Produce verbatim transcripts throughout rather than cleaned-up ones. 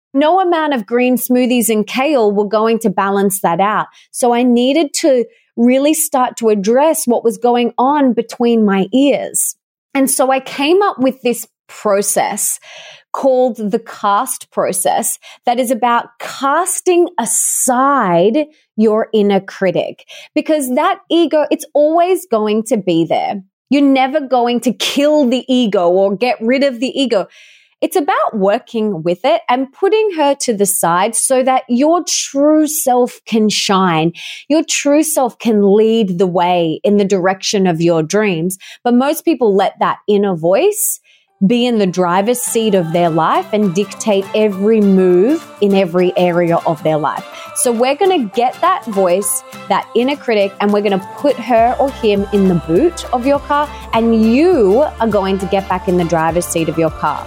no amount of green smoothies and kale were going to balance that out. So I needed to really start to address what was going on between my ears. And so I came up with this process called the cast process that is about casting aside your inner critic, because that ego, it's always going to be there. You're never going to kill the ego or get rid of the ego. It's about working with it and putting her to the side so that your true self can shine. Your true self can lead the way in the direction of your dreams. But most people let that inner voice be in the driver's seat of their life and dictate every move in every area of their life. So we're going to get that voice, that inner critic, and we're going to put her or him in the boot of your car, and you are going to get back in the driver's seat of your car.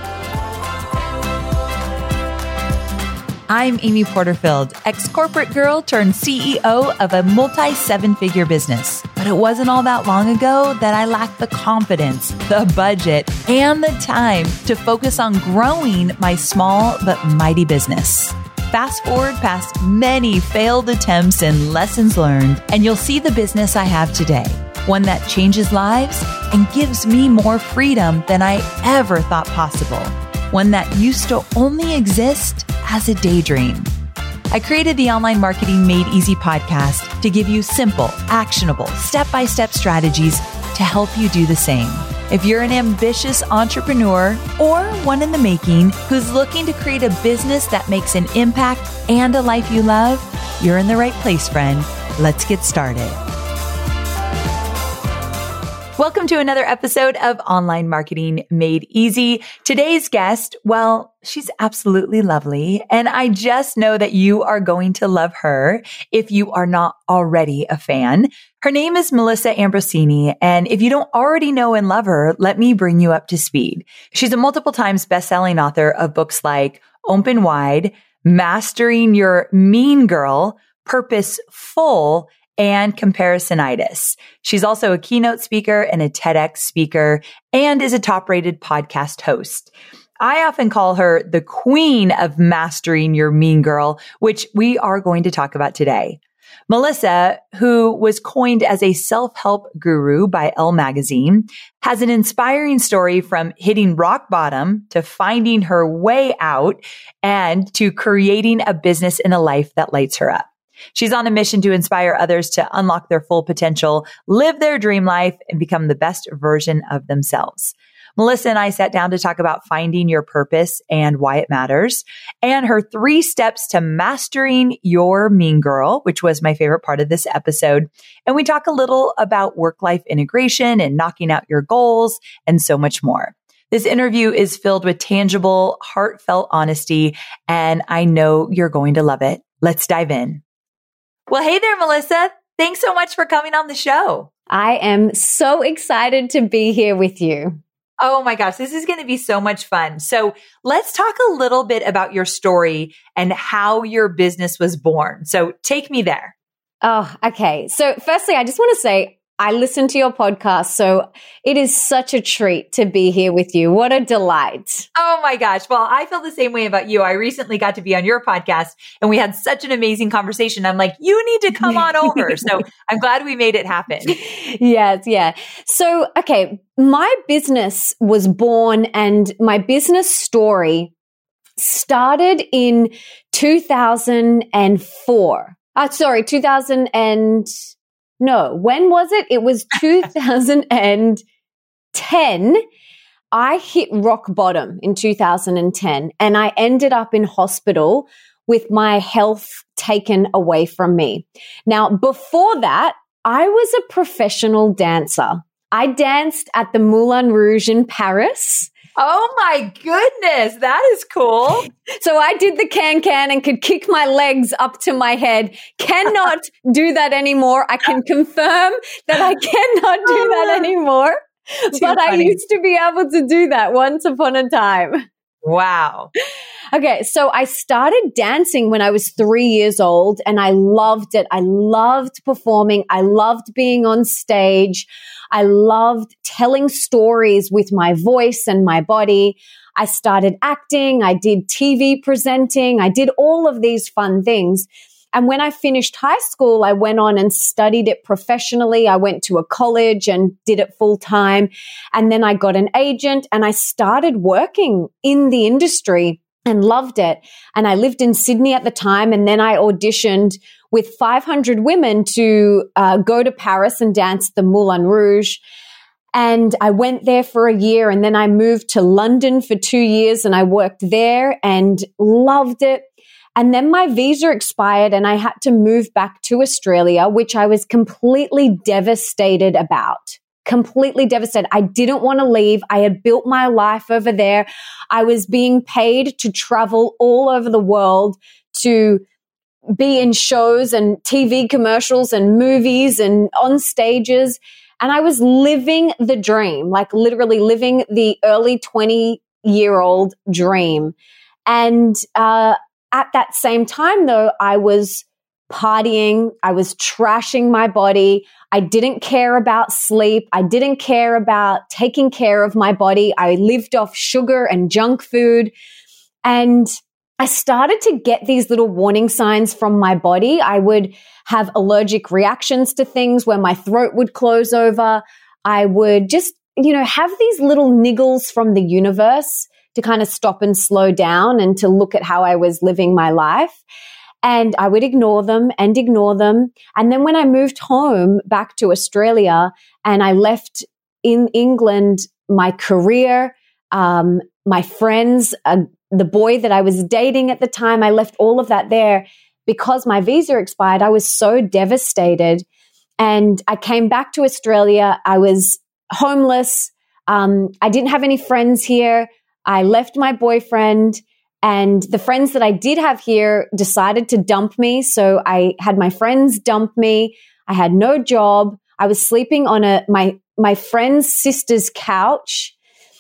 I'm Amy Porterfield, ex-corporate girl turned C E O of a multi-seven-figure business. But it wasn't all that long ago that I lacked the confidence, the budget, and the time to focus on growing my small but mighty business. Fast forward past many failed attempts and lessons learned, and you'll see the business I have today. One that changes lives and gives me more freedom than I ever thought possible. One that used to only exist as a daydream. I created the Online Marketing Made Easy podcast to give you simple, actionable, step-by-step strategies to help you do the same. If you're an ambitious entrepreneur or one in the making who's looking to create a business that makes an impact and a life you love, you're in the right place, friend. Let's get started. Welcome to another episode of Online Marketing Made Easy. Today's guest, well, she's absolutely lovely, and I just know that you are going to love her if you are not already a fan. Her name is Melissa Ambrosini, and if you don't already know and love her, let me bring you up to speed. She's a multiple times best-selling author of books like Open Wide, Mastering Your Mean Girl, Purposeful, and Comparisonitis. She's also a keynote speaker and a TEDx speaker and is a top-rated podcast host. I often call her the queen of mastering your mean girl, which we are going to talk about today. Melissa, who was coined as a self-help guru by Elle Magazine, has an inspiring story from hitting rock bottom to finding her way out and to creating a business and a life that lights her up. She's on a mission to inspire others to unlock their full potential, live their dream life, and become the best version of themselves. Melissa and I sat down to talk about finding your purpose and why it matters, and her three steps to mastering your mean girl, which was my favorite part of this episode. And we talk a little about work-life integration and knocking out your goals and so much more. This interview is filled with tangible, heartfelt honesty, and I know you're going to love it. Let's dive in. Well, hey there, Melissa. Thanks so much for coming on the show. I am so excited to be here with you. Oh my gosh, this is going to be so much fun. So let's talk a little bit about your story and how your business was born. So take me there. Oh, okay. So firstly, I just want to say, I listen to your podcast, so it is such a treat to be here with you. What a delight. Oh my gosh. Well, I feel the same way about you. I recently got to be on your podcast and we had such an amazing conversation. I'm like, you need to come on over. So I'm glad we made it happen. Yes, yeah. So, okay, my business was born and my business story started in two thousand four. Uh, sorry, two thousand and No, when was it? It was two thousand ten. I hit rock bottom in two thousand ten and I ended up in hospital with my health taken away from me. Now, before that, I was a professional dancer. I danced at the Moulin Rouge in Paris. Oh my goodness, that is cool. So I did the can-can and could kick my legs up to my head. Cannot do that anymore. I can confirm that I cannot do that anymore. Too but funny. I used to be able to do that once upon a time. Wow. Okay, so I started dancing when I was three years old and I loved it. I loved performing. I loved being on stage. I loved telling stories with my voice and my body. I started acting. I did T V presenting. I did all of these fun things. And when I finished high school, I went on and studied it professionally. I went to a college and did it full time. And then I got an agent and I started working in the industry and loved it. And I lived in Sydney at the time. And then I auditioned with five hundred women to uh, go to Paris and dance the Moulin Rouge. And I went there for a year, and then I moved to London for two years and I worked there and loved it. And then my visa expired and I had to move back to Australia, which I was completely devastated about. Completely devastated. I didn't want to leave. I had built my life over there. I was being paid to travel all over the world to be in shows and T V commercials and movies and on stages. And I was living the dream, like literally living the early twenty year old dream. And, uh, at that same time though, I was partying. I was trashing my body. I didn't care about sleep. I didn't care about taking care of my body. I lived off sugar and junk food. And I started to get these little warning signs from my body. I would have allergic reactions to things where my throat would close over. I would just, you know, have these little niggles from the universe to kind of stop and slow down and to look at how I was living my life. And I would ignore them and ignore them. And then when I moved home back to Australia and I left in England, my career, um, my friends, uh, the boy that I was dating at the time, I left all of that there because my visa expired. I was so devastated. And I came back to Australia. I was homeless. Um, I didn't have any friends here. I left my boyfriend, and the friends that I did have here decided to dump me. So I had my friends dump me. I had no job. I was sleeping on a my my friend's sister's couch,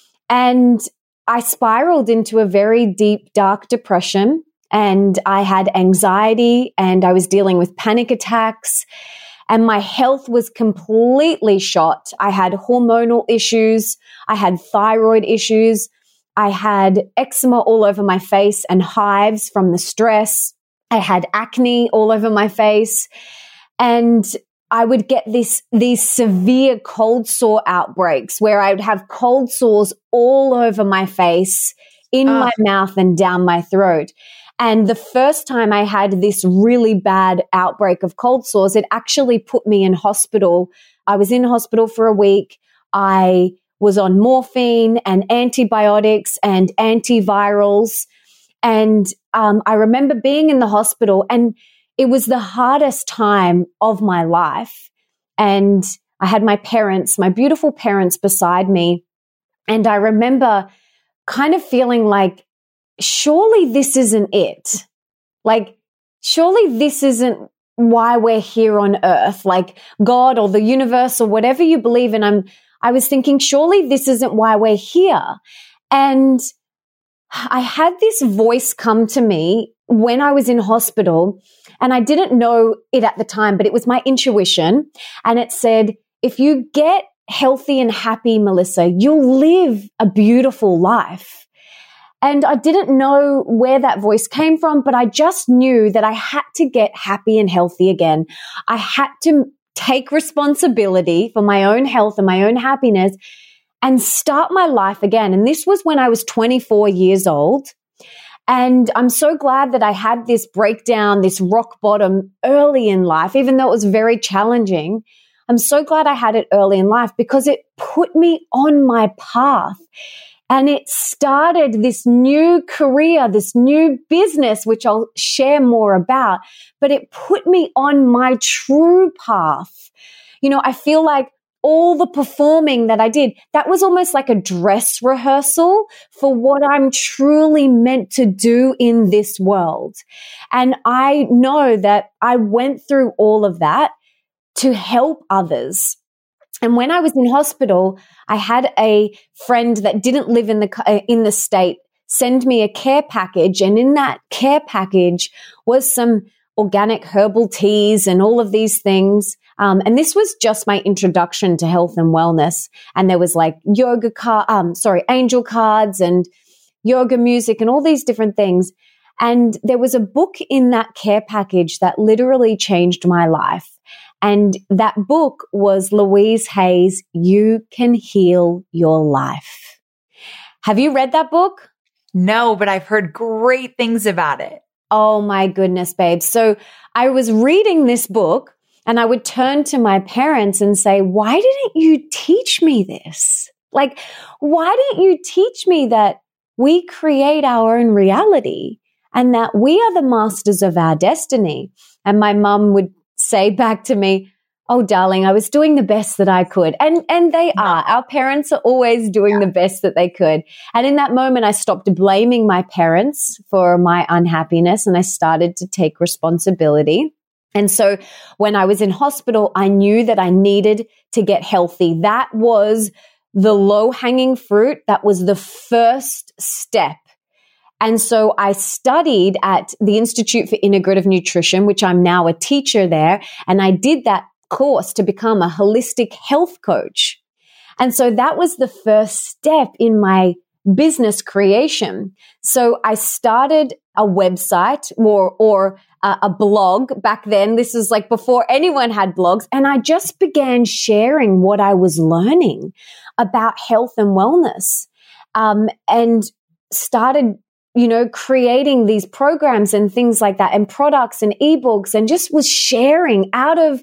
and I spiraled into a very deep, dark depression. And I had anxiety, and I was dealing with panic attacks, and my health was completely shot. I had hormonal issues. I had thyroid issues. I had eczema all over my face and hives from the stress. I had acne all over my face. And I would get this, these severe cold sore outbreaks where I would have cold sores all over my face, in oh. my mouth and down my throat. And the first time I had this really bad outbreak of cold sores, it actually put me in hospital. I was in hospital for a week. I was on morphine and antibiotics and antivirals. And um, I remember being in the hospital, and it was the hardest time of my life. And I had my parents, my beautiful parents beside me. And I remember kind of feeling like, surely this isn't it. Like, surely this isn't why we're here on earth. Like God or the universe or whatever you believe in. I'm, I was thinking, surely this isn't why we're here. And I had this voice come to me when I was in hospital, and I didn't know it at the time, but it was my intuition. And it said, if you get healthy and happy, Melissa, you'll live a beautiful life. And I didn't know where that voice came from, but I just knew that I had to get happy and healthy again. I had to take responsibility for my own health and my own happiness and start my life again. And this was when I was twenty-four years old. And I'm so glad that I had this breakdown, this rock bottom early in life, even though it was very challenging. I'm so glad I had it early in life because it put me on my path. And it started this new career, this new business, which I'll share more about, but it put me on my true path. You know, I feel like all the performing that I did, that was almost like a dress rehearsal for what I'm truly meant to do in this world. And I know that I went through all of that to help others. And when I was in hospital, I had a friend that didn't live in the in the state send me a care package. And in that care package was some organic herbal teas and all of these things. Um, and this was just my introduction to health and wellness. And there was like yoga card, um, sorry, angel cards and yoga music and all these different things. And there was a book in that care package that literally changed my life. And that book was Louise Hay's You Can Heal Your Life. Have you read that book? No, but I've heard great things about it. Oh my goodness, babe. So I was reading this book and I would turn to my parents and say, why didn't you teach me this? Like, why didn't you teach me that we create our own reality and that we are the masters of our destiny? And my mom would say back to me, oh, darling, I was doing the best that I could. And and they are. Our parents are always doing the best that they could. And in that moment, I stopped blaming my parents for my unhappiness and I started to take responsibility. And so when I was in hospital, I knew that I needed to get healthy. That was the low-hanging fruit. That was the first step. And so I studied at the Institute for Integrative Nutrition, which I'm now a teacher there. And I did that course to become a holistic health coach. And so that was the first step in my business creation. So I started a website or, or a, a blog back then. This is like before anyone had blogs. And I just began sharing what I was learning about health and wellness, um, and started you know, creating these programs and things like that and products and ebooks and just was sharing out of,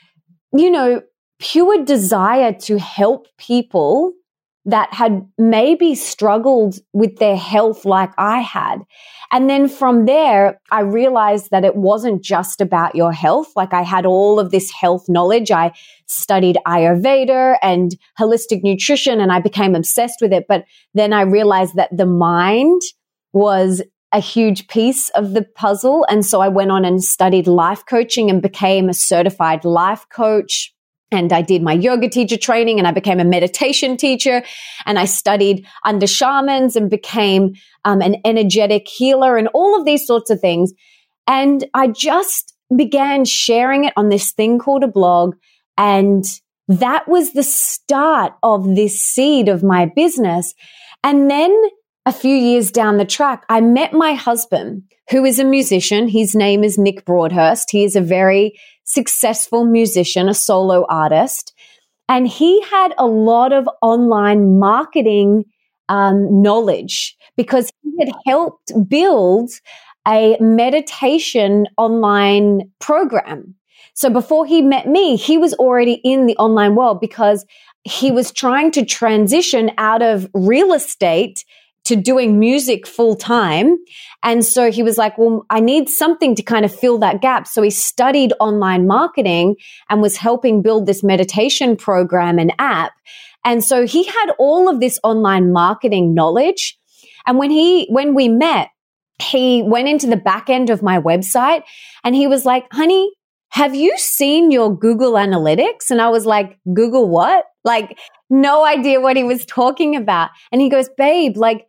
you know, pure desire to help people that had maybe struggled with their health like I had. And then from there, I realized that it wasn't just about your health. Like I had all of this health knowledge. I studied Ayurveda and holistic nutrition and I became obsessed with it. But then I realized that the mind was a huge piece of the puzzle. And so I went on and studied life coaching and became a certified life coach. And I did my yoga teacher training and I became a meditation teacher. And I studied under shamans and became um, an energetic healer and all of these sorts of things. And I just began sharing it on this thing called a blog. And that was the start of this seed of my business. And then a few years down the track, I met my husband, who is a musician. His name is Nick Broadhurst. He is a very successful musician, a solo artist. And he had a lot of online marketing um, knowledge because he had helped build a meditation online program. So before he met me, he was already in the online world because he was trying to transition out of real estate to doing music full time. And so he was like, well, I need something to kind of fill that gap. So he studied online marketing and was helping build this meditation program and app. And so he had all of this online marketing knowledge. And when he, when we met, he went into the back end of my website and he was like, honey, have you seen your Google Analytics? And I was like, Google what? Like, no idea what he was talking about. And he goes, babe, like,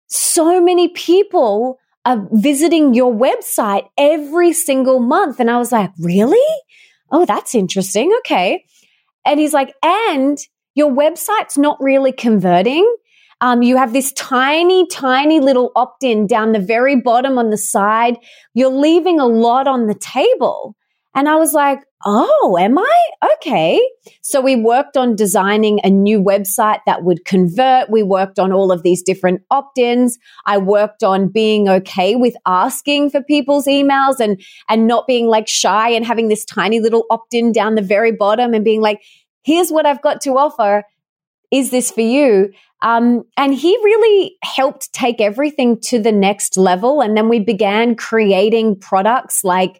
so many people are visiting your website every single month. And I was like, really? Oh, that's interesting. Okay. And he's like, and your website's not really converting. Um, you have this tiny, tiny little opt-in down the very bottom on the side. You're leaving a lot on the table. And I was like, oh, am I? Okay. So we worked on designing a new website that would convert. We worked on all of these different opt-ins. I worked on being okay with asking for people's emails and, and not being like shy and having this tiny little opt-in down the very bottom and being like, here's what I've got to offer. Is this for you? Um, and he really helped take everything to the next level. And then we began creating products like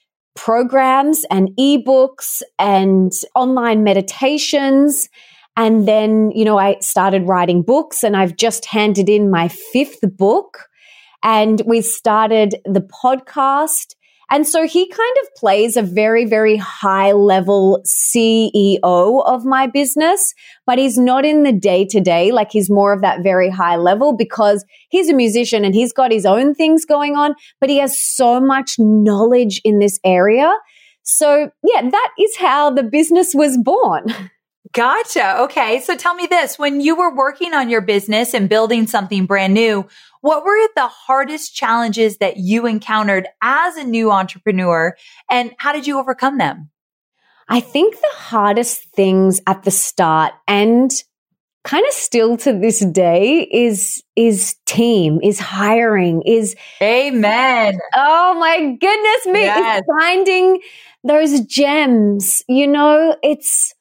programs and ebooks and online meditations. And then, you know, I started writing books and I've just handed in my fifth book and we started the podcast. And so he kind of plays a very, very high level C E O of my business, but he's not in the day to day. Like he's more of that very high level because he's a musician and he's got his own things going on, but he has so much knowledge in this area. So yeah, that is how the business was born. Gotcha. Okay. So tell me this, when you were working on your business and building something brand new, what were the hardest challenges that you encountered as a new entrepreneur, and how did you overcome them? I think the hardest things at the start, and kind of still to this day, is is team, is hiring, is Amen. Oh my goodness me, Yes. it's finding those gems. You know, it's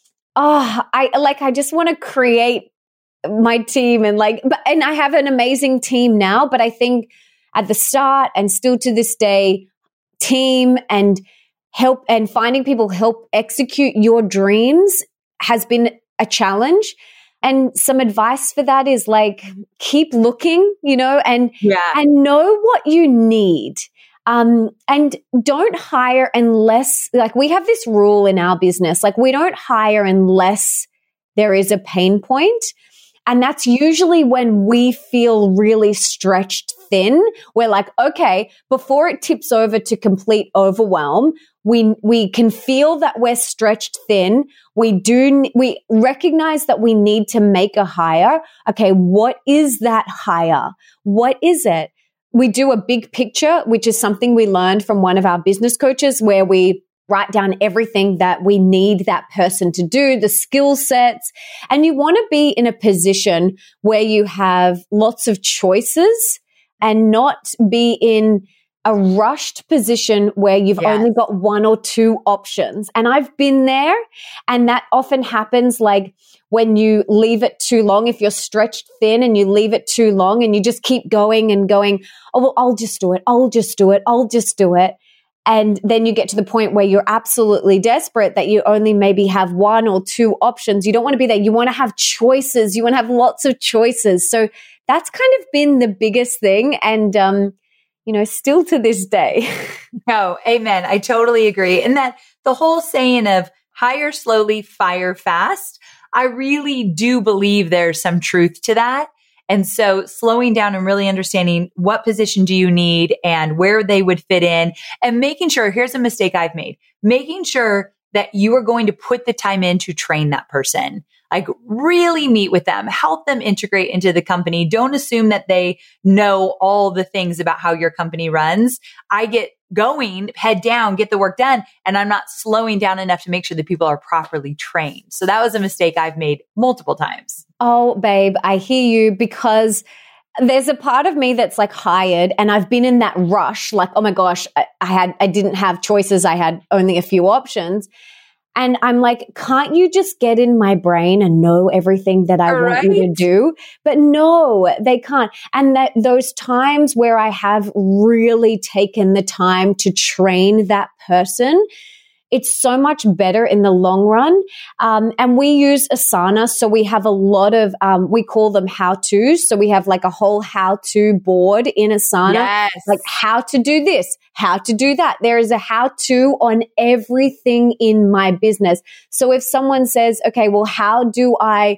oh, I like I just want to create my team, and like but and I have an amazing team now, but I think at the start and still to this day, team and help and finding people help execute your dreams has been a challenge. And some advice for that is like, keep looking, you know, and, Yeah. and know what you need. Um, and don't hire unless, like, we have this rule in our business, like we don't hire unless there is a pain point. And that's usually when we feel really stretched thin. We're like, okay, before it tips over to complete overwhelm, we we can feel that we're stretched thin. We do we recognize that we need to make a hire. Okay, what is that hire? What is it? We do a big picture, which is something we learned from one of our business coaches, where we write down everything that we need that person to do, the skill sets. And you want to be in a position where you have lots of choices and not be in a rushed position where you've Yes. only got one or two options. And I've been there, and that often happens like when you leave it too long, if you're stretched thin and you leave it too long and you just keep going and going, oh, well, I'll just do it. I'll just do it. I'll just do it. And then you get to the point where you're absolutely desperate that you only maybe have one or two options. You don't want to be there. You want to have choices. You want to have lots of choices. So that's kind of been the biggest thing. And, um, you know, still to this day. Oh, amen. I totally agree. And that the whole saying of hire slowly, fire fast, I really do believe there's some truth to that. And so slowing down and really understanding what position do you need and where they would fit in, and making sure, here's a mistake I've made, making sure that you are going to put the time in to train that person. Like really meet with them, help them integrate into the company. Don't assume that they know all the things about how your company runs. I get going, head down, get the work done, and I'm not slowing down enough to make sure that people are properly trained. So that was a mistake I've made multiple times. Oh, babe, I hear you, because there's a part of me that's like hired, and I've been in that rush, like, oh my gosh, I, I had, I didn't have choices. I had only a few options. And I'm like, can't you just get in my brain and know everything that I Right. want you to do? But no, they can't. And that those times where I have really taken the time to train that person, it's so much better in the long run. Um, and we use Asana. So we have a lot of, um, we call them how-tos. So we have like a whole how-to board in Asana, Yes. like how to do this, how to do that. There is a how-to on everything in my business. So if someone says, okay, well, how do I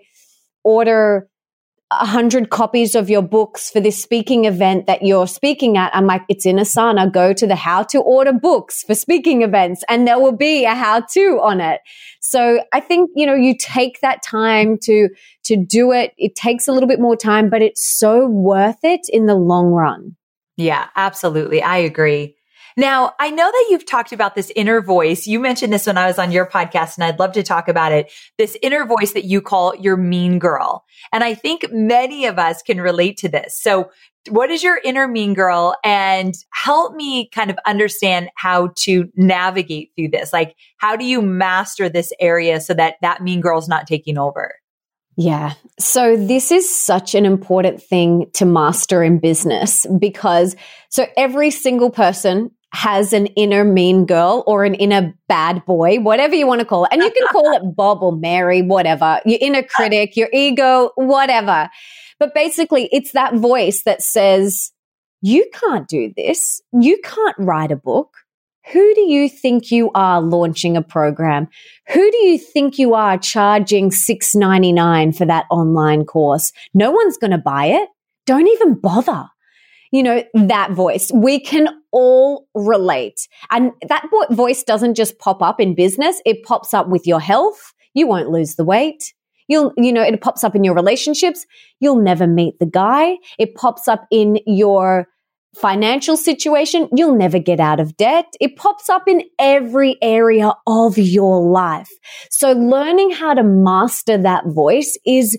order a hundred copies of your books for this speaking event that you're speaking at? I'm like, it's in Asana. Go to the how to order books for speaking events, and there will be a how to on it. So I think, you know, you take that time to, to do it. It takes a little bit more time, but it's so worth it in the long run. Yeah, absolutely. I agree. Now, I know that you've talked about this inner voice. You mentioned this when I was on your podcast, and I'd love to talk about it. This inner voice that you call your mean girl. And I think many of us can relate to this. So what is your inner mean girl? And help me kind of understand how to navigate through this. Like, how do you master this area so that that mean girl's not taking over? Yeah. So this is such an important thing to master in business, because so every single person has an inner mean girl or an inner bad boy, whatever you want to call it. And you can call it Bob or Mary, whatever, your inner critic, your ego, whatever. But basically it's that voice that says, you can't do this. You can't write a book. Who do you think you are launching a program? Who do you think you are charging six ninety-nine for that online course? No one's going to buy it. Don't even bother. You know, that voice. We can all relate. And that voice doesn't just pop up in business. It pops up with your health, You won't lose the weight. You'll, you know, it pops up in your relationships. You'll never meet the guy. It pops up in your financial situation. You'll never get out of debt. It pops up in every area of your life. So learning how to master that voice is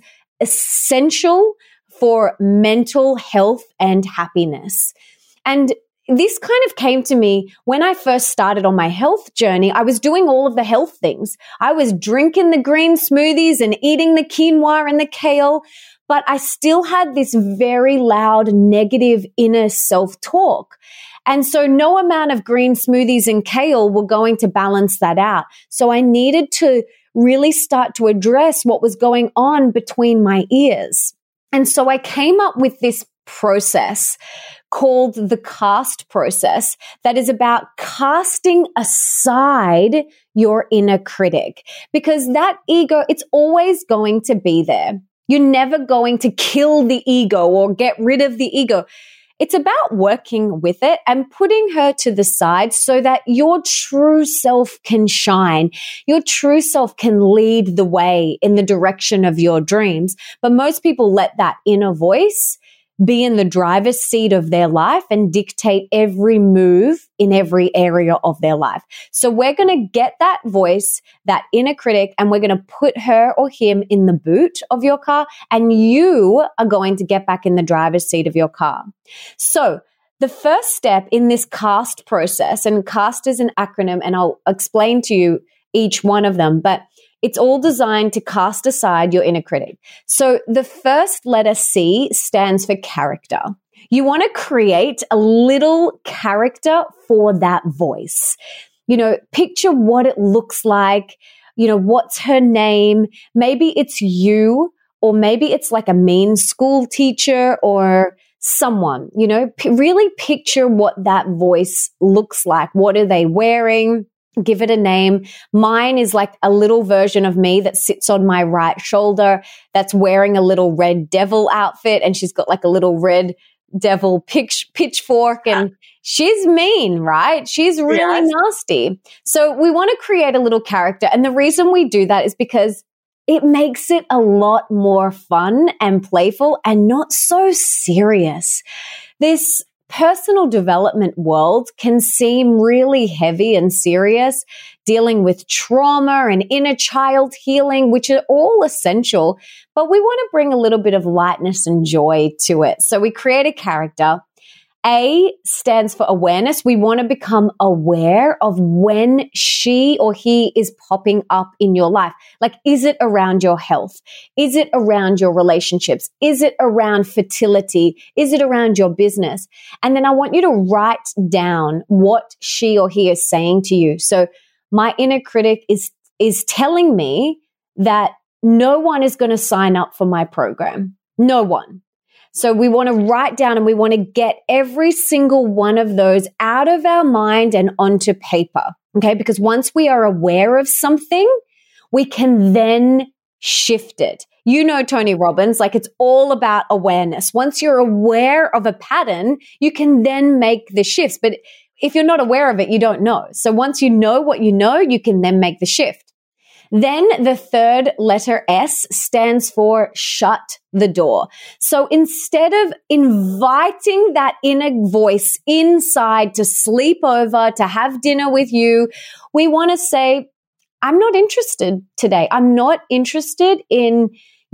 essential for mental health and happiness. And this kind of came to me when I first started on my health journey. I was doing all of the health things. I was drinking the green smoothies and eating the quinoa and the kale, but I still had this very loud negative inner self-talk. And so no amount of green smoothies and kale were going to balance that out. So I needed to really start to address what was going on between my ears. And so I came up with this process called the cast process that is about casting aside your inner critic, because that ego, it's always going to be there. You're never going to kill the ego or get rid of the ego. It's about working with it and putting her to the side so that your true self can shine. Your true self can lead the way in the direction of your dreams. But most people let that inner voice be in the driver's seat of their life and dictate every move in every area of their life. So we're going to get that voice, that inner critic, and we're going to put her or him in the boot of your car, and you are going to get back in the driver's seat of your car. So the first step in this cast process, and cast is an acronym, and I'll explain to you each one of them, but it's all designed to cast aside your inner critic. So the first letter C stands for character. You want to create a little character for that voice. You know, picture what it looks like. You know, what's her name? Maybe it's you, or maybe it's like a mean school teacher or someone. You know, p- really picture what that voice looks like. What are they wearing? Give it a name. Mine is like a little version of me that sits on my right shoulder that's wearing a little red devil outfit, and she's got like a little red devil pitch, pitchfork, and she's mean, right? She's really yes. nasty. So we want to create a little character. And the reason we do that is because it makes it a lot more fun and playful and not so serious. This personal development world can seem really heavy and serious, dealing with trauma and inner child healing, which are all essential, but we want to bring a little bit of lightness and joy to it. So we create a character. A stands for awareness. We want to become aware of when she or he is popping up in your life. Like, is it around your health? Is it around your relationships? Is it around fertility? Is it around your business? And then I want you to write down what she or he is saying to you. So my inner critic is, is telling me that no one is going to sign up for my program. No one. So we want to write down and we want to get every single one of those out of our mind and onto paper. Okay. Because once we are aware of something, we can then shift it. You know, Tony Robbins, like it's all about awareness. Once you're aware of a pattern, you can then make the shifts. But if you're not aware of it, you don't know. So once you know what you know, you can then make the shift. Then the third letter S stands for shut the door. So instead of inviting that inner voice inside to sleep over, to have dinner with you, we want to say, I'm not interested today. I'm not interested in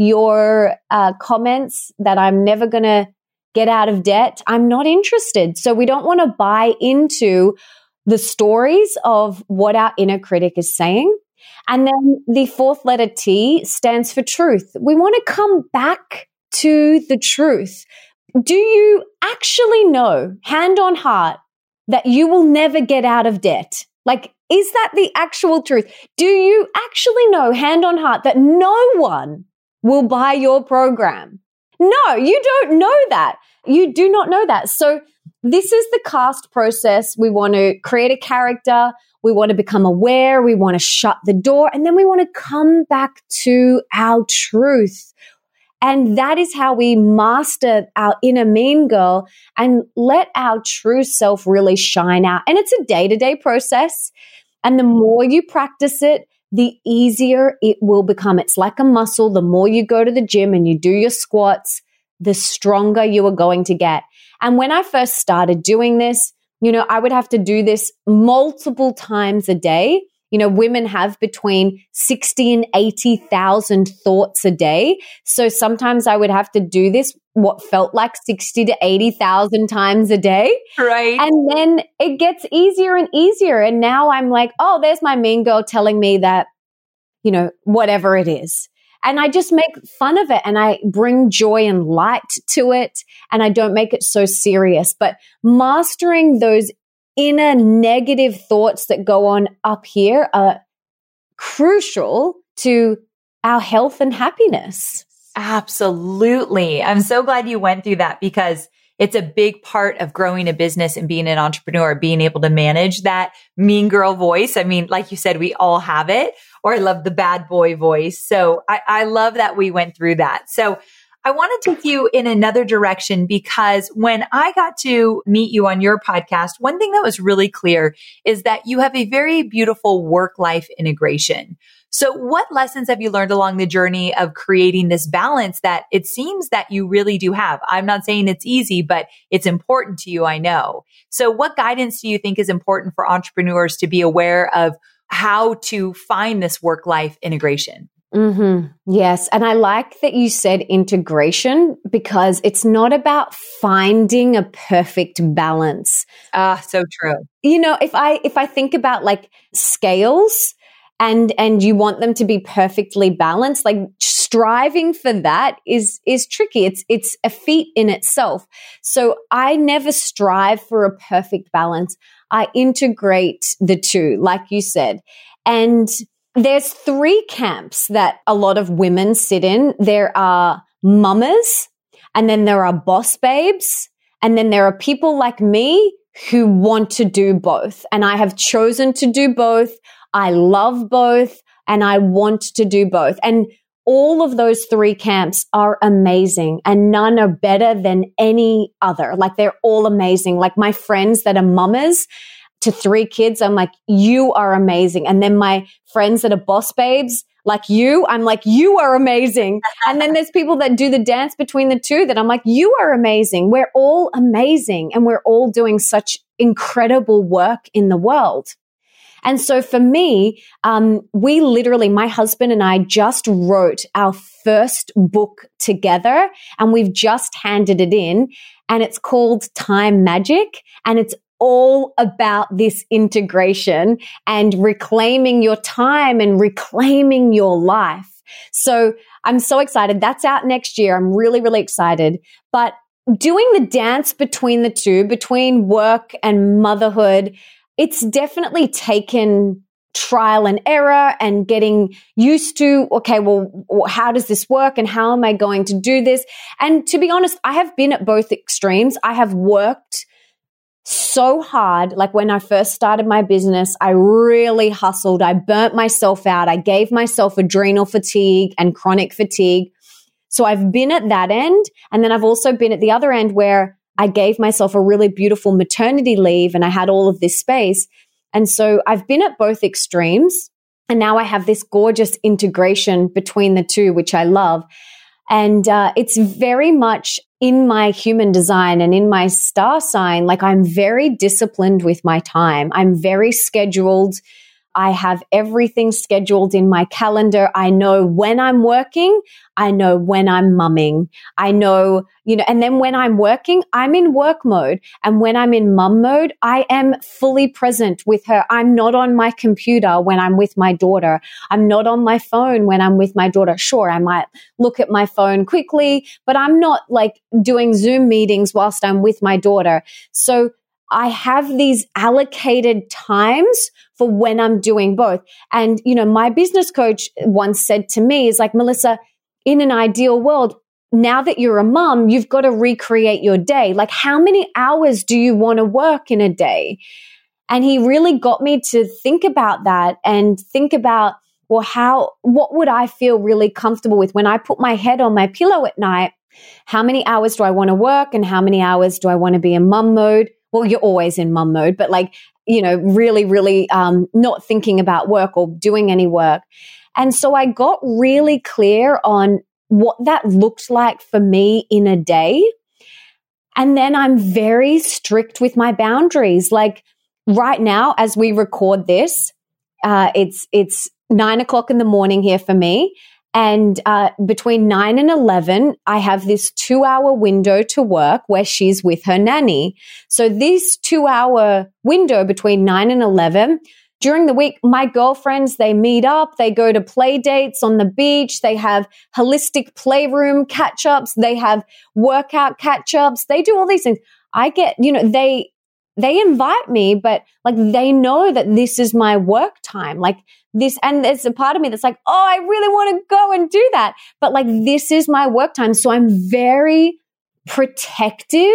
your uh, comments that I'm never going to get out of debt. I'm not interested. So we don't want to buy into the stories of what our inner critic is saying. And then the fourth letter T stands for truth. We want to come back to the truth. Do you actually know, hand on heart, that you will never get out of debt? Like, is that the actual truth? Do you actually know, hand on heart, that no one will buy your program? No, you don't know that. You do not know that. So this is the cast process. We want to create a character. We want to become aware. We want to shut the door. And then we want to come back to our truth. And that is how we master our inner mean girl and let our true self really shine out. And it's a day-to-day process. And the more you practice it, the easier it will become. It's like a muscle. The more you go to the gym and you do your squats, the stronger you are going to get. And when I first started doing this, you know, I would have to do this multiple times a day. You know, women have between sixty and eighty thousand thoughts a day. So sometimes I would have to do this, what felt like sixty to eighty thousand times a day. Right. And then it gets easier and easier. And now I'm like, oh, there's my mean girl telling me that, you know, whatever it is. And I just make fun of it and I bring joy and light to it and I don't make it so serious. But mastering those inner negative thoughts that go on up here are crucial to our health and happiness. Absolutely. I'm so glad you went through that because it's a big part of growing a business and being an entrepreneur, being able to manage that mean girl voice. I mean, like you said, we all have it, or I love the bad boy voice. So I, I love that we went through that. So I want to take you in another direction because when I got to meet you on your podcast, one thing that was really clear is that you have a very beautiful work-life integration. So what lessons have you learned along the journey of creating this balance that it seems that you really do have? I'm not saying it's easy, but it's important to you, I know. So what guidance do you think is important for entrepreneurs to be aware of how to find this work-life integration? Mm-hmm. Yes. And I like that you said integration because it's not about finding a perfect balance. Ah, so true. You know, if I, if I think about like scales and, and you want them to be perfectly balanced, like striving for that is, is tricky. It's, it's a feat in itself. So I never strive for a perfect balance. I integrate the two, like you said. And there's three camps that a lot of women sit in. There are mamas, and then there are boss babes, and then there are people like me who want to do both. And I have chosen to do both. I love both, and I want to do both. And all of those three camps are amazing, and none are better than any other. Like they're all amazing. Like my friends that are mamas to three kids, I'm like, you are amazing. And then my friends that are boss babes, like you, I'm like, you are amazing. And then there's people that do the dance between the two that I'm like, you are amazing. We're all amazing. And we're all doing such incredible work in the world. And so for me, um, we literally, my husband and I just wrote our first book together and we've just handed it in and it's called Time Magic and it's all about this integration and reclaiming your time and reclaiming your life. So I'm so excited. That's out next year. I'm really, really excited. But doing the dance between the two, between work and motherhood, it's definitely taken trial and error and getting used to, okay, well, how does this work and how am I going to do this? And to be honest, I have been at both extremes. I have worked so hard. Like when I first started my business, I really hustled. I burnt myself out. I gave myself adrenal fatigue and chronic fatigue. So I've been at that end. And then I've also been at the other end where I gave myself a really beautiful maternity leave and I had all of this space. And so I've been at both extremes. And now I have this gorgeous integration between the two, which I love. And uh, it's very much in my human design and in my star sign, like I'm very disciplined with my time. I'm very scheduled. I have everything scheduled in my calendar. I know when I'm working. I know when I'm mumming. I know, you know, and then when I'm working, I'm in work mode. And when I'm in mum mode, I am fully present with her. I'm not on my computer when I'm with my daughter. I'm not on my phone when I'm with my daughter. Sure, I might look at my phone quickly, but I'm not like doing Zoom meetings whilst I'm with my daughter. So I have these allocated times for when I'm doing both. And, you know, my business coach once said to me is like, Melissa, in an ideal world, now that you're a mom, you've got to recreate your day. Like how many hours do you want to work in a day? And he really got me to think about that and think about, well, how, what would I feel really comfortable with when I put my head on my pillow at night? How many hours do I want to work and how many hours do I want to be in mum mode? Well, you're always in mum mode, but like, you know, really, really um, not thinking about work or doing any work. And so I got really clear on what that looked like for me in a day. And then I'm very strict with my boundaries. Like right now, as we record this, uh, it's it's nine o'clock in the morning here for me. And uh, between nine and eleven, I have this two hour window to work where she's with her nanny. So this two hour window between nine and eleven, during the week, my girlfriends, they meet up, they go to play dates on the beach, they have holistic playroom catch-ups, they have workout catch-ups, they do all these things. I get, you know, they they invite me, but like they know that this is my work time. Like this, and there's a part of me that's like, oh, I really want to go and do that. But like, this is my work time. So I'm very protective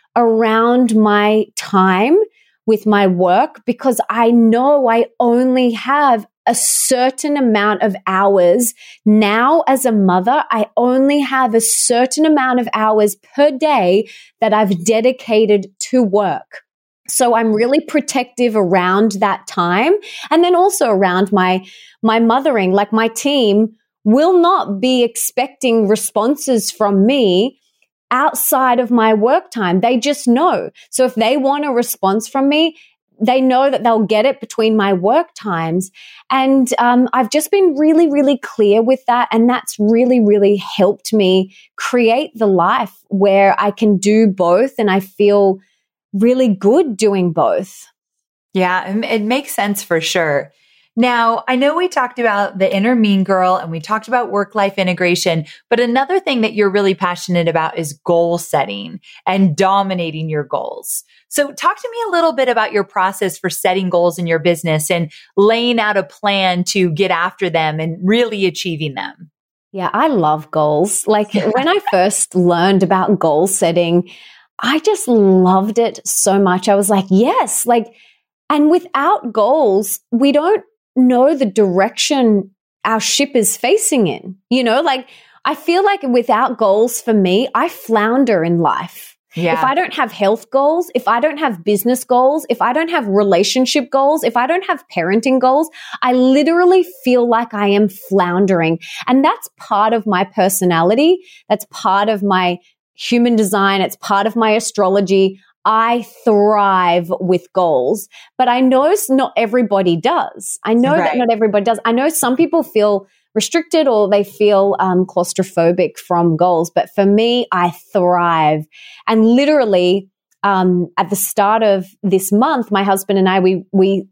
around my time with my work because I know I only have a certain amount of hours. Now as a mother, I only have a certain amount of hours per day that I've dedicated to work. So I'm really protective around that time. And then also around my, my mothering, like my team will not be expecting responses from me outside of my work time. They just know. So if they want a response from me, they know that they'll get it between my work times. And um, I've just been really, really clear with that. And that's really, really helped me create the life where I can do both and I feel really good doing both. Yeah, it makes sense for sure. Now, I know we talked about the inner mean girl and we talked about work-life integration, but another thing that you're really passionate about is goal setting and dominating your goals. So talk to me a little bit about your process for setting goals in your business and laying out a plan to get after them and really achieving them. Yeah, I love goals. Like when I first learned about goal setting, I just loved it so much. I was like, yes, like, and without goals, we don't know the direction our ship is facing in. You know, like I feel like without goals for me, I flounder in life. Yeah. If I don't have health goals, if I don't have business goals, if I don't have relationship goals, if I don't have parenting goals, I literally feel like I am floundering. And that's part of my personality. That's part of my human design. It's part of my astrology. I thrive with goals, but I know not everybody does. I know right. that not everybody does. I know some people feel restricted or they feel um, claustrophobic from goals, but for me, I thrive. And literally, um, at the start of this month, my husband and I, we we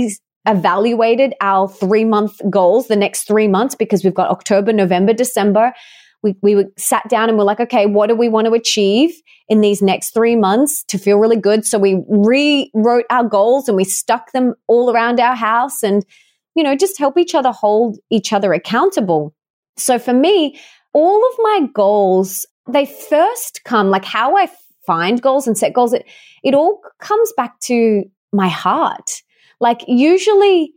re-evaluated our three-month goals, the next three months, because we've got October, November, December. We we sat down and we're like, okay, what do we want to achieve in these next three months to feel really good? So we rewrote our goals and we stuck them all around our house and, you know, just help each other hold each other accountable. So for me, all of my goals, they first come, like how I find goals and set goals, it, it all comes back to my heart. Like usually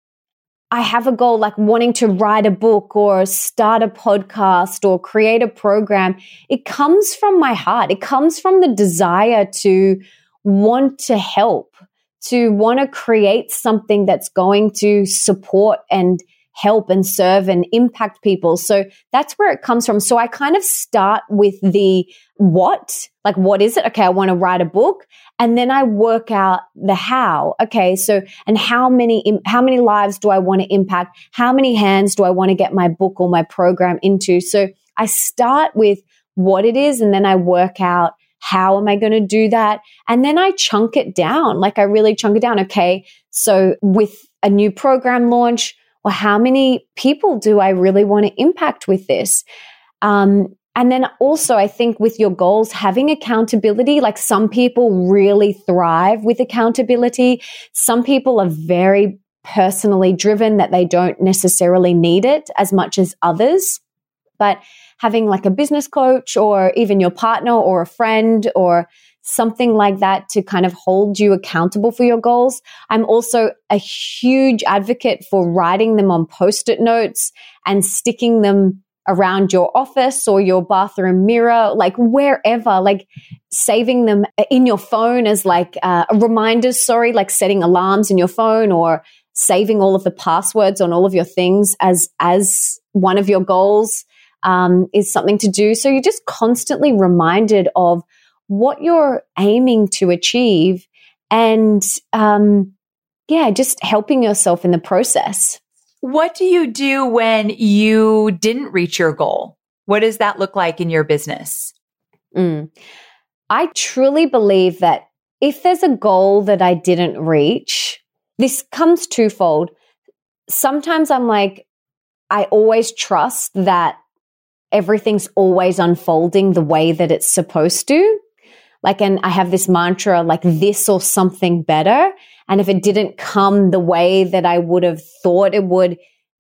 I have a goal like wanting to write a book or start a podcast or create a program. It comes from my heart. It comes from the desire to want to help, to want to create something that's going to support and help and serve and impact people. So that's where it comes from. So I kind of start with the what, like what is it? Okay, I want to write a book. And then I work out the how. Okay, so and how many how many lives do I want to impact? How many hands do I want to get my book or my program into? So I start with what it is, and then I work out how am I going to do that? And then I chunk it down. Like I really chunk it down. Okay, so with a new program launch, well, how many people do I really want to impact with this? Um, And then also, I think with your goals, having accountability, like some people really thrive with accountability. Some people are very personally driven that they don't necessarily need it as much as others. But having like a business coach or even your partner or a friend or something like that to kind of hold you accountable for your goals. I'm also a huge advocate for writing them on Post-it notes and sticking them around your office or your bathroom mirror, like wherever, like saving them in your phone as like uh, reminders, sorry, like setting alarms in your phone or saving all of the passwords on all of your things as, as one of your goals um, is something to do. So you're just constantly reminded of what you're aiming to achieve and, um, yeah, just helping yourself in the process. What do you do when you didn't reach your goal? What does that look like in your business? Mm. I truly believe that if there's a goal that I didn't reach, this comes twofold. Sometimes I'm like, I always trust that everything's always unfolding the way that it's supposed to. Like, and I have this mantra, like this or something better. And if it didn't come the way that I would have thought it would,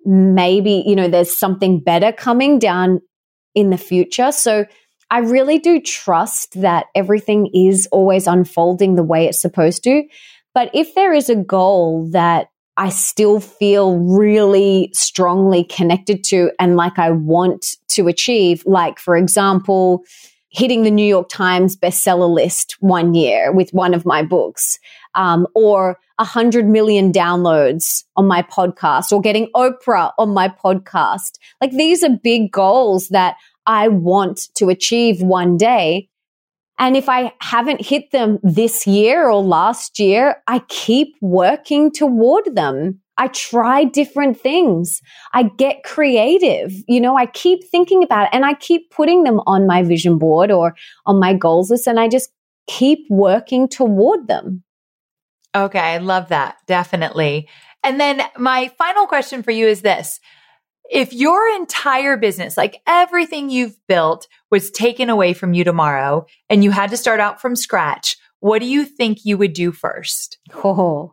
maybe, you know, there's something better coming down in the future. So I really do trust that everything is always unfolding the way it's supposed to. But if there is a goal that I still feel really strongly connected to and like I want to achieve, like, for example, hitting the New York Times bestseller list one year with one of my books, um, or a hundred million downloads on my podcast, or getting Oprah on my podcast. Like, these are big goals that I want to achieve one day. And if I haven't hit them this year or last year, I keep working toward them. I try different things. I get creative. You know, I keep thinking about it and I keep putting them on my vision board or on my goals list, and I just keep working toward them. Okay, I love that. Definitely. And then my final question for you is this. If your entire business, like everything you've built, was taken away from you tomorrow and you had to start out from scratch, what do you think you would do first? Oh,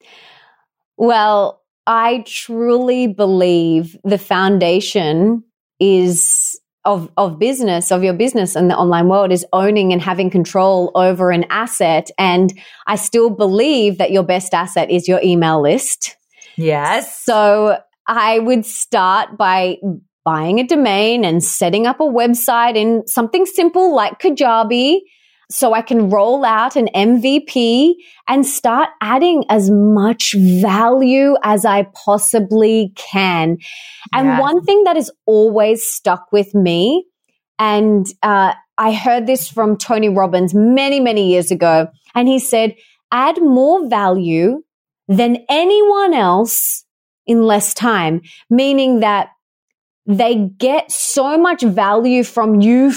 well, I truly believe the foundation is of, of business, of your business and the online world, is owning and having control over an asset. And I still believe that your best asset is your email list. Yes. So I would start by buying a domain and setting up a website in something simple like Kajabi, so I can roll out an M V P and start adding as much value as I possibly can. And yes. one thing that has always stuck with me, and uh, I heard this from Tony Robbins many, many years ago, and he said, add more value than anyone else in less time, meaning that they get so much value from you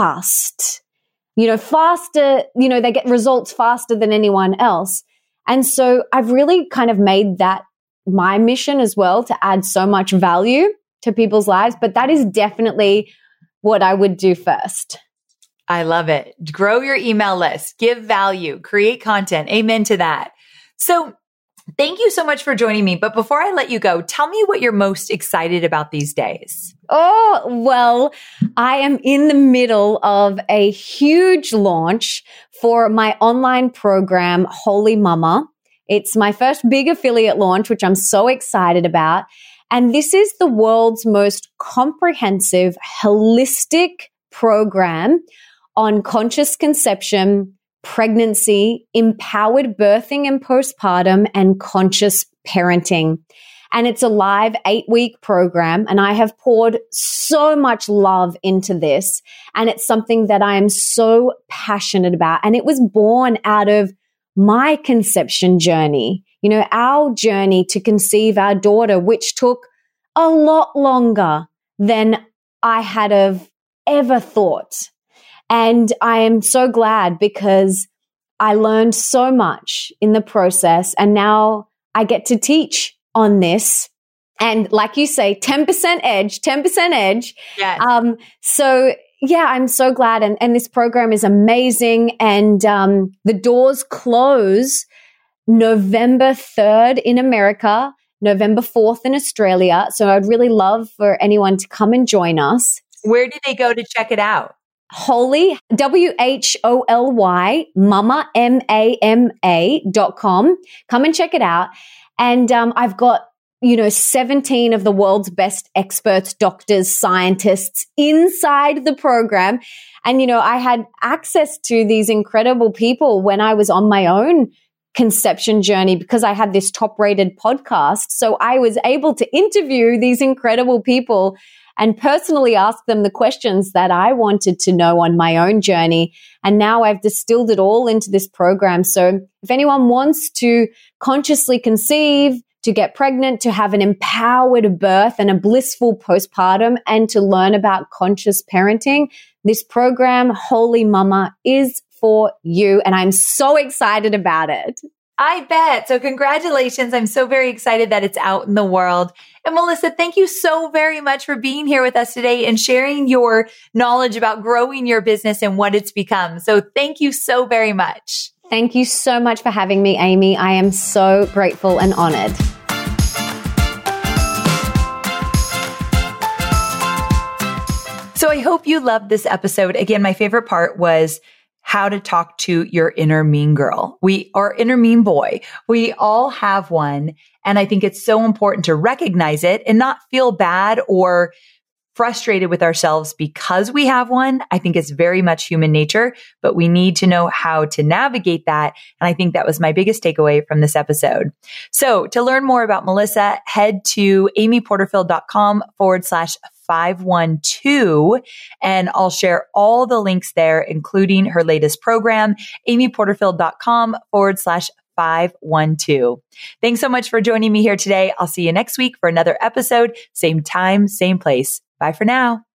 fast, you know, faster, you know, they get results faster than anyone else. And so I've really kind of made that my mission as well, to add so much value to people's lives. But that is definitely what I would do first. I love it. Grow your email list, give value, create content. Amen to that. So thank you so much for joining me. But before I let you go, tell me what you're most excited about these days. Oh, well, I am in the middle of a huge launch for my online program, Holy Mama. It's my first big affiliate launch, which I'm so excited about. And this is the world's most comprehensive, holistic program on conscious conception, pregnancy, empowered birthing and postpartum, and conscious parenting. And it's a live eight-week program, and I have poured so much love into this, and it's something that I am so passionate about. And it was born out of my conception journey, you know, our journey to conceive our daughter, which took a lot longer than I had have ever thought. And I am so glad because I learned so much in the process, and now I get to teach on this. And like you say, ten percent edge, ten percent edge. Yes. Um, so yeah, I'm so glad. And, and this program is amazing. And um, the doors close November third in America, November fourth in Australia. So I'd really love for anyone to come and join us. Where do they go to check it out? Holy, W H O L Y, Mama, M A M A dot com. Come and check it out. And um, I've got you know, seventeen of the world's best experts, doctors, scientists inside the program. And, you know, I had access to these incredible people when I was on my own conception journey because I had this top rated podcast. So I was able to interview these incredible people and personally ask them the questions that I wanted to know on my own journey. And now I've distilled it all into this program. So if anyone wants to consciously conceive, to get pregnant, to have an empowered birth and a blissful postpartum, and to learn about conscious parenting, this program, Holy Mama, is for you. And I'm so excited about it. I bet. So congratulations. I'm so very excited that it's out in the world. And Melissa, thank you so very much for being here with us today and sharing your knowledge about growing your business and what it's become. So thank you so very much. Thank you so much for having me, Amy. I am so grateful and honored. So I hope you loved this episode. Again, my favorite part was how to talk to your inner mean girl. We are inner mean boy. We all have one. And I think it's so important to recognize it and not feel bad or frustrated with ourselves because we have one. I think it's very much human nature, but we need to know how to navigate that. And I think that was my biggest takeaway from this episode. So to learn more about Melissa, head to amyporterfield.com forward slash 512. And I'll share all the links there, including her latest program, amyporterfield.com forward slash 512. Thanks so much for joining me here today. I'll see you next week for another episode. Same time, same place. Bye for now.